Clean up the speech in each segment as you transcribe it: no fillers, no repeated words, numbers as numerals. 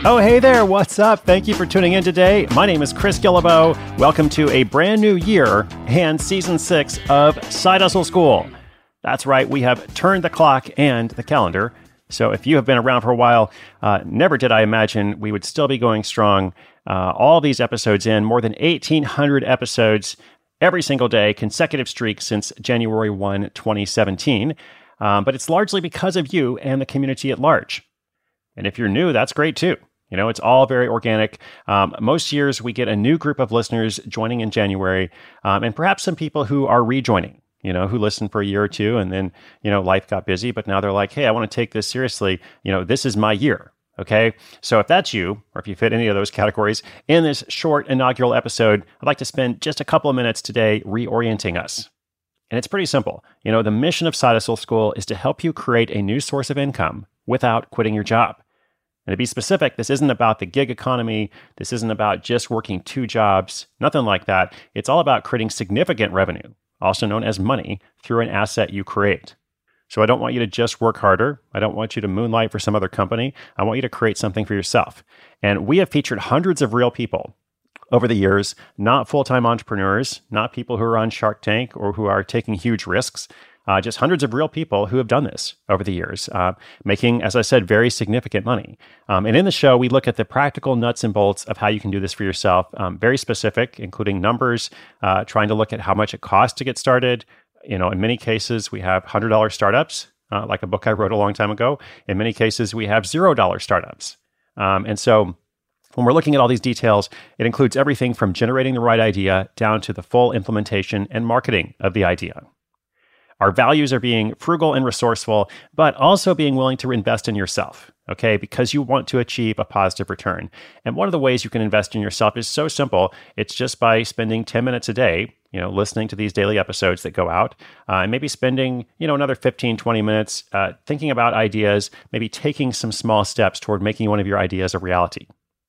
Oh, hey there. What's up? Thank you for tuning in today. My name is Chris Guillebeau. Welcome to a brand new year and season 6 of Side Hustle School. That's right. We have turned the clock and the calendar. So if you have been around for a while, never did I imagine we would still be going strong. All these episodes in, more than 1,800 episodes every single day, consecutive streak since January 1, 2017. But it's largely because of you and the community at large. And if you're new, that's great too. You know, it's all very organic. Most years we get a new group of listeners joining in January, and perhaps some people who are rejoining, you know, who listened for a year or two and then, you know, life got busy, but now they're like, hey, I want to take this seriously. You know, this is my year. Okay. So if that's you, or if you fit any of those categories, in this short inaugural episode, I'd like to spend just a couple of minutes today reorienting us. And it's pretty simple. You know, the mission of Side Hustle School is to help you create a new source of income without quitting your job. And to be specific, this isn't about the gig economy. This isn't about just working 2 jobs, nothing like that. It's all about creating significant revenue, also known as money, through an asset you create. So I don't want you to just work harder. I don't want you to moonlight for some other company. I want you to create something for yourself. And we have featured hundreds of real people over the years, not full-time entrepreneurs, not people who are on Shark Tank or who are taking huge risks, just hundreds of real people who have done this over the years, making, as I said, very significant money. And in the show, we look at the practical nuts and bolts of how you can do this for yourself, very specific, including numbers, trying to look at how much it costs to get started. You know, in many cases, we have $100 startups, like a book I wrote a long time ago. In many cases, we have $0 startups. And so when we're looking at all these details, it includes everything from generating the right idea down to the full implementation and marketing of the idea. Our values are being frugal and resourceful, but also being willing to invest in yourself, okay? Because you want to achieve a positive return. And one of the ways you can invest in yourself is so simple. It's just by spending 10 minutes a day, you know, listening to these daily episodes that go out, and maybe spending, you know, another 15, 20 minutes thinking about ideas, maybe taking some small steps toward making one of your ideas a reality.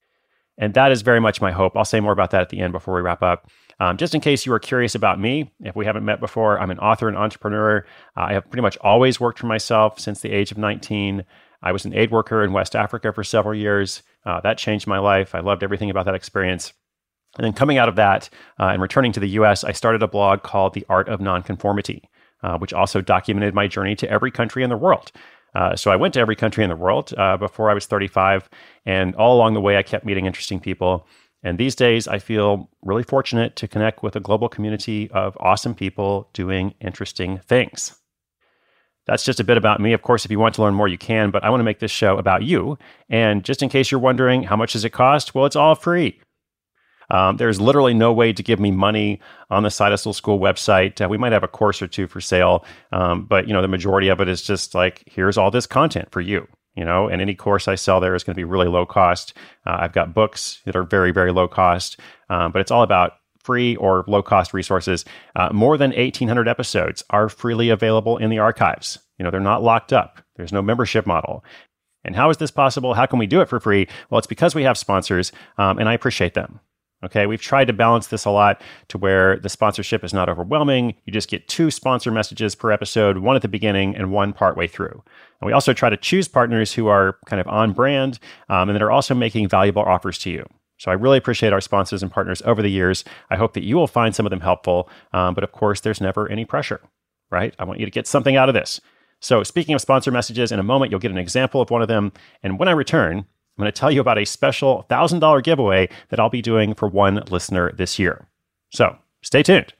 And that is very much my hope. I'll say more about that at the end before we wrap up. Just in case you are curious about me, if we haven't met before, I'm an author and entrepreneur. I have pretty much always worked for myself since the age of 19. I was an aid worker in West Africa for several years. That changed my life. I loved everything about that experience. And then coming out of that and returning to the US, I started a blog called The Art of Nonconformity, which also documented my journey to every country in the world. So I went to every country in the world before I was 35, and all along the way, I kept meeting interesting people. And these days, I feel really fortunate to connect with a global community of awesome people doing interesting things. That's just a bit about me. Of course, if you want to learn more, you can, but I want to make this show about you. And just in case you're wondering, how much does it cost? Well, it's all free. There's literally no way to give me money on the Side Hustle School website. We might have a course or two for sale, but you know, the majority of it is just like, here's all this content for you. You know, and any course I sell there is going to be really low cost. I've got books that are very, very low cost, but it's all about free or low cost resources. More than 1,800 episodes are freely available in the archives. You know, they're not locked up. There's no membership model. And how is this possible? How can we do it for free? Well, it's because we have sponsors, and I appreciate them. Okay, we've tried to balance this a lot to where the sponsorship is not overwhelming. You just get 2 sponsor messages per episode, one at the beginning and one partway through. And we also try to choose partners who are kind of on brand and that are also making valuable offers to you. So I really appreciate our sponsors and partners over the years. I hope that you will find some of them helpful. But of course, there's never any pressure, right? I want you to get something out of this. So speaking of sponsor messages, in a moment, you'll get an example of one of them. And when I return, I'm going to tell you about a special $1,000 giveaway that I'll be doing for one listener this year. So stay tuned.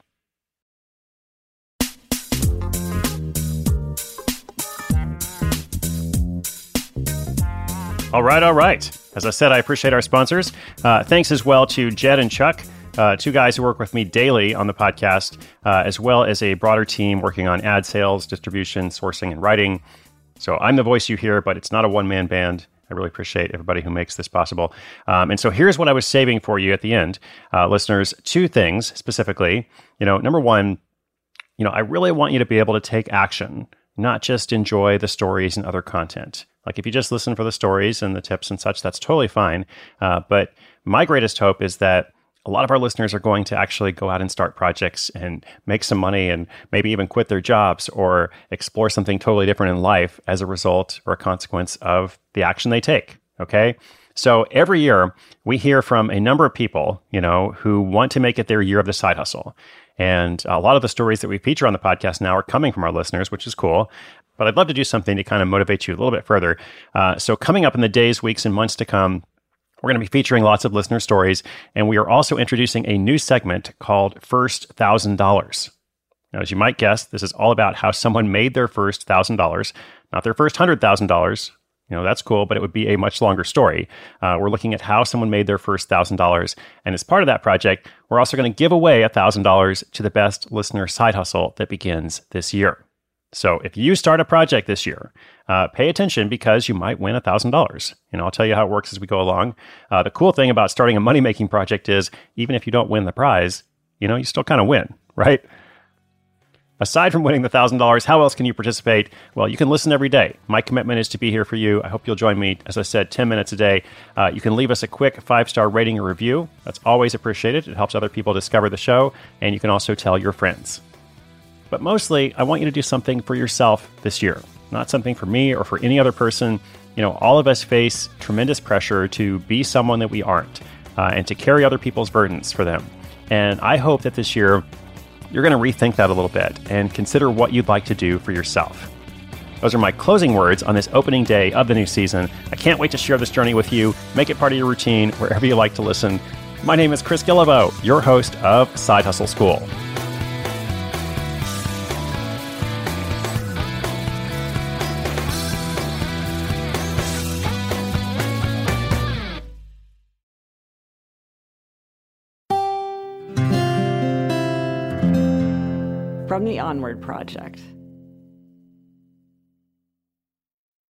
All right. As I said, I appreciate our sponsors. Thanks as well to Jed and Chuck, 2 guys who work with me daily on the podcast, as well as a broader team working on ad sales, distribution, sourcing, and writing. So I'm the voice you hear, but it's not a one-man band. I really appreciate everybody who makes this possible. And so here's what I was saving for you at the end. Listeners, 2 things specifically. You know, number 1, you know, I really want you to be able to take action, not just enjoy the stories and other content. Like if you just listen for the stories and the tips and such, that's totally fine. But my greatest hope is that a lot of our listeners are going to actually go out and start projects and make some money and maybe even quit their jobs or explore something totally different in life as a result or a consequence of the action they take. Okay. So every year we hear from a number of people, who want to make it their year of the side hustle. And a lot of the stories that we feature on the podcast now are coming from our listeners, which is cool. But I'd love to do something to kind of motivate you a little bit further. So coming up in the days, weeks, and months to come, we're going to be featuring lots of listener stories. And we are also introducing a new segment called First $1,000. Now, as you might guess, this is all about how someone made their first $1,000, not their first $100,000. That's cool, but it would be a much longer story. We're looking at how someone made their first $1,000. And as part of that project, we're also going to give away $1,000 to the best listener side hustle that begins this year. So if you start a project this year, pay attention because you might win $1,000. I'll tell you how it works as we go along. The cool thing about starting a money-making project is even if you don't win the prize, you still kind of win, right? Aside from winning the $1,000, how else can you participate? Well, you can listen every day. My commitment is to be here for you. I hope you'll join me, as I said, 10 minutes a day. You can leave us a quick 5-star rating or review. That's always appreciated. It helps other people discover the show, and you can also tell your friends. But mostly, I want you to do something for yourself this year, not something for me or for any other person. All of us face tremendous pressure to be someone that we aren't, and to carry other people's burdens for them. And I hope that this year, you're going to rethink that a little bit and consider what you'd like to do for yourself. Those are my closing words on this opening day of the new season. I can't wait to share this journey with you. Make it part of your routine wherever you like to listen. My name is Chris Guillebeau, your host of Side Hustle School. From the Onward Project.